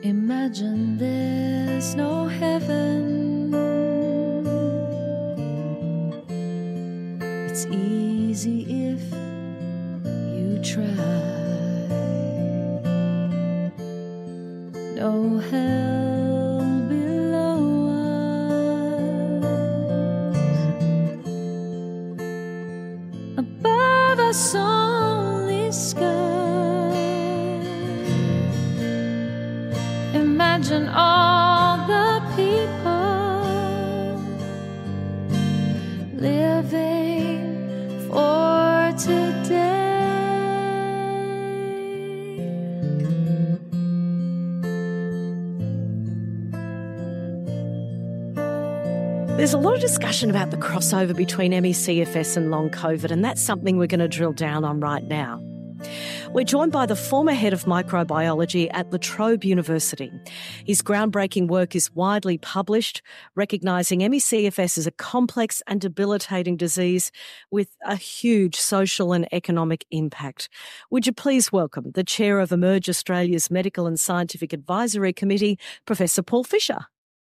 Imagine there's no heaven. It's easy if you try. No hell below us. Above us only sky. Imagine all the people living for today. There's a lot of discussion about the crossover between ME/CFS and long COVID, and that's something we're going to drill down on right now. We're joined by the former head of microbiology at La Trobe University. His groundbreaking work is widely published, recognising ME/CFS as a complex and debilitating disease with a huge social and economic impact. Would you please welcome the chair of Emerge Australia's Medical and Scientific Advisory Committee, Professor Paul Fisher.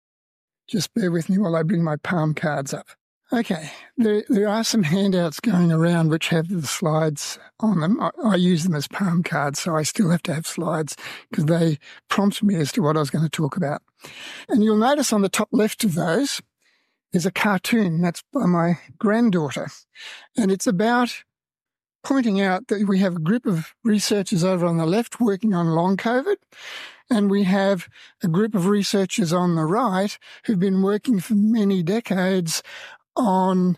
Just bear with me while I bring my palm cards up. Okay, there are some handouts going around which have the slides on them. I use them as palm cards, so I still have to have slides because they prompt me as to what I was going to talk about. And you'll notice on the top left of those is a cartoon. That's by my granddaughter. And it's about pointing out that we have a group of researchers over on the left working on long COVID, and we have a group of researchers on the right who've been working for many decades on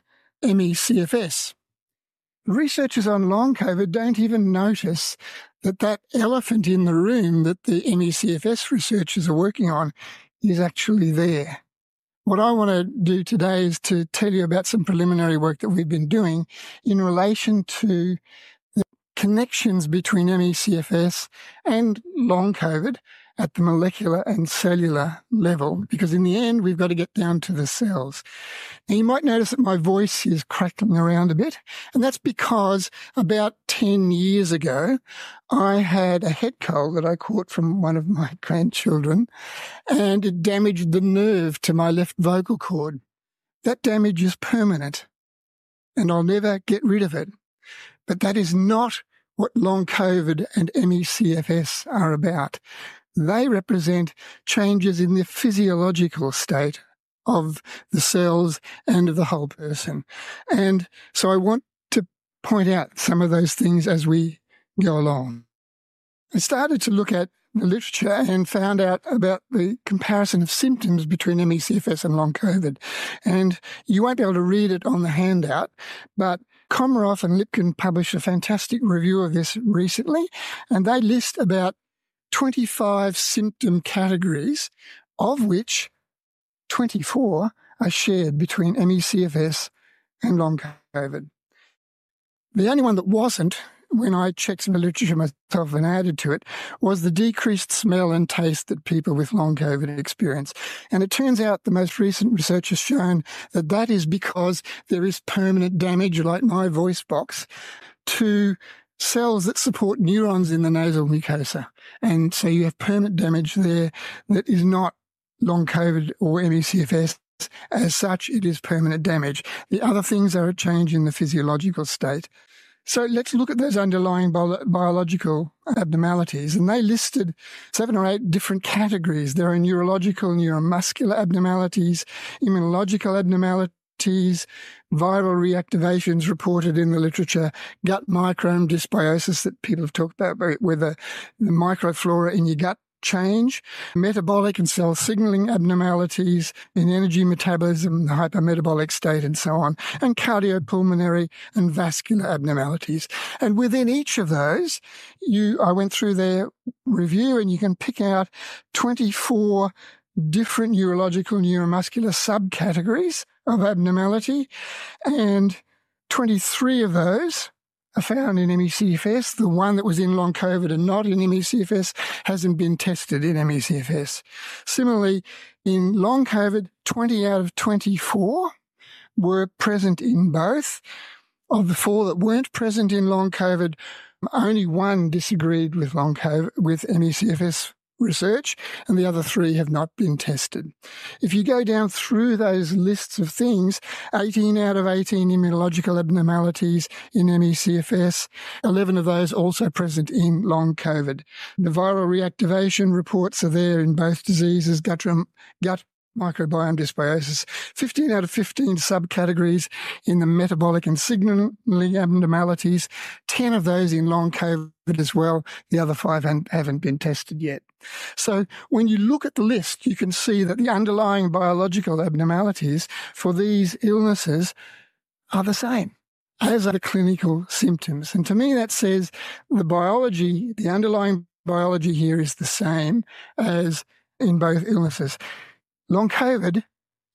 ME/CFS. Researchers on long COVID don't even notice that elephant in the room that the ME/CFS researchers are working on is actually there. What I want to do today is to tell you about some preliminary work that we've been doing in relation to the connections between ME/CFS and long COVID at the molecular and cellular level, because in the end, we've got to get down to the cells. Now, you might notice that my voice is crackling around a bit, and that's because about 10 years ago, I had a head cold that I caught from one of my grandchildren, and it damaged the nerve to my left vocal cord. That damage is permanent, and I'll never get rid of it. But that is not what long COVID and ME/CFS are about. They represent changes in the physiological state of the cells and of the whole person. And so I want to point out some of those things as we go along. I started to look at the literature and found out about the comparison of symptoms between ME/CFS and long COVID. And you won't be able to read it on the handout, but Komaroff and Lipkin published a fantastic review of this recently, and they list about 25 symptom categories, of which 24 are shared between ME/CFS and long COVID. The only one that wasn't, when I checked some literature myself and added to it, was the decreased smell and taste that people with long COVID experience. And it turns out the most recent research has shown that that is because there is permanent damage, like my voice box, to cells that support neurons in the nasal mucosa. And so you have permanent damage there that is not long COVID or ME/CFS. As such, it is permanent damage. The other things are a change in the physiological state. So let's look at those underlying biological abnormalities. And they listed 7 or 8 different categories. There are neurological, neuromuscular abnormalities, immunological abnormalities, viral reactivations reported in the literature, gut microbiome dysbiosis that people have talked about, where the microflora in your gut change, metabolic and cell signaling abnormalities in energy metabolism, the hypermetabolic state, and so on, and cardiopulmonary and vascular abnormalities. And within each of those, I went through their review, and you can pick out 24 different neurological, neuromuscular subcategories of abnormality, and 23 of those are found in ME/CFS. The one that was in long COVID and not in ME/CFS hasn't been tested in ME/CFS. Similarly, in long COVID, 20 out of 24 were present in both. Of the 4 that weren't present in long COVID, only 1 disagreed with long COVID, with ME/CFS research, and the other 3 have not been tested. If you go down through those lists of things, 18 out of 18 immunological abnormalities in ME/CFS, 11 of those also present in long COVID. The viral reactivation reports are there in both diseases, gut microbiome dysbiosis, 15 out of 15 subcategories in the metabolic and signaling abnormalities, 10 of those in long COVID as well. The other 5 haven't been tested yet. So when you look at the list, you can see that the underlying biological abnormalities for these illnesses are the same as are the clinical symptoms. And to me, that says the biology, the underlying biology here is the same as in both illnesses. Long COVID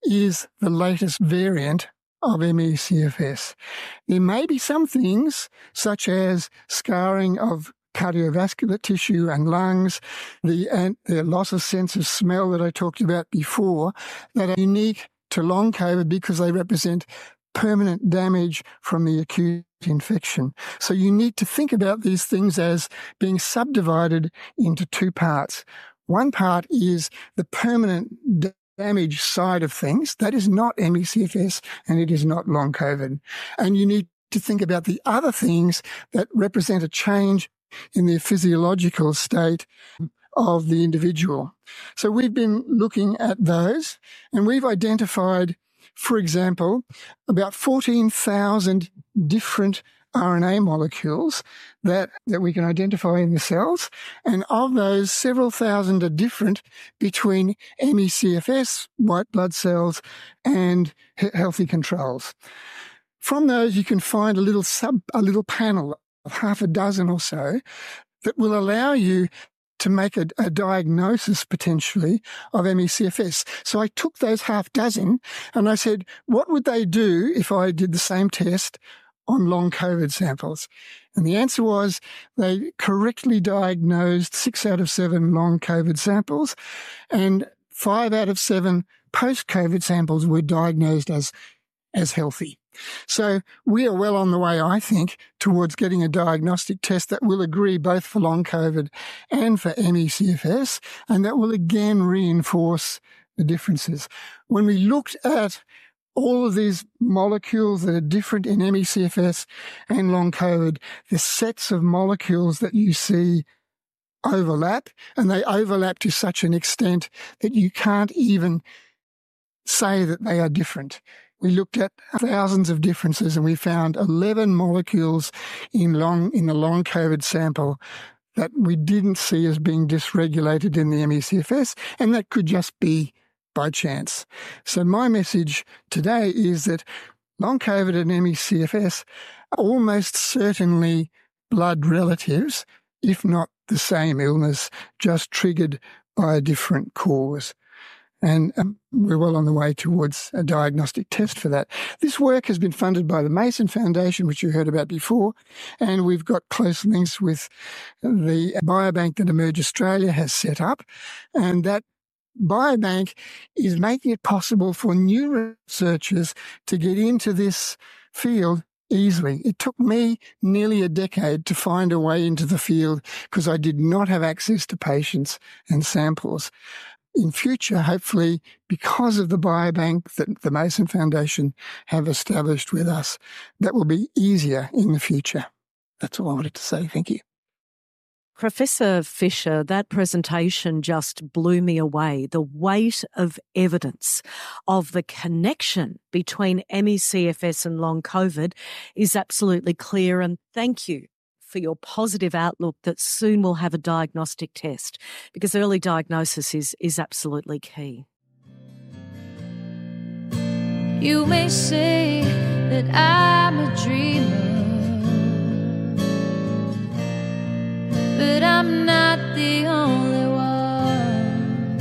is the latest variant of ME/CFS. There may be some things, such as scarring of cardiovascular tissue and lungs, the loss of sense of smell that I talked about before, that are unique to long COVID because they represent permanent damage from the acute infection. So you need to think about these things as being subdivided into 2 parts. One part is the permanent damage side of things. That is not ME/CFS and it is not long COVID. And you need to think about the other things that represent a change in the physiological state of the individual. So we've been looking at those and we've identified, for example, about 14,000 different RNA molecules that we can identify in the cells. And of those, several thousand are different between ME/CFS, white blood cells, and healthy controls. From those, you can find a little panel of half a dozen or so that will allow you to make a diagnosis potentially of ME/CFS. So I took those half dozen and I said, what would they do if I did the same test on long COVID samples? And the answer was they correctly diagnosed 6 out of 7 long COVID samples and 5 out of 7 post-COVID samples were diagnosed as healthy. So we are well on the way, I think, towards getting a diagnostic test that will agree both for long COVID and for ME/CFS, and that will again reinforce the differences. When we looked at all of these molecules that are different in ME/CFS and long COVID, the sets of molecules that you see overlap, and they overlap to such an extent that you can't even say that they are different. We looked at thousands of differences and we found 11 molecules in the long COVID sample that we didn't see as being dysregulated in the ME/CFS, and that could just be by chance. So my message today is that long COVID and ME/CFS are almost certainly blood relatives, if not the same illness, just triggered by a different cause. And we're well on the way towards a diagnostic test for that. This work has been funded by the Mason Foundation, which you heard about before, and we've got close links with the biobank that Emerge Australia has set up, and that biobank is making it possible for new researchers to get into this field easily. It took me nearly a decade to find a way into the field because I did not have access to patients and samples. In future, hopefully, because of the biobank that the Mason Foundation have established with us, that will be easier in the future. That's all I wanted to say. Thank you. Professor Fisher, that presentation just blew me away. The weight of evidence of the connection between ME/CFS and long COVID is absolutely clear, and thank you for your positive outlook that soon we'll have a diagnostic test, because early diagnosis is absolutely key. You may say that I'm a dreamer, but I'm not the only one.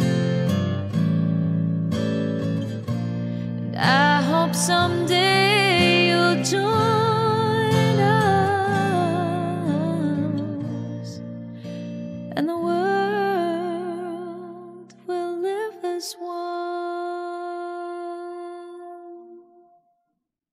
And I hope someday you'll join us, and the world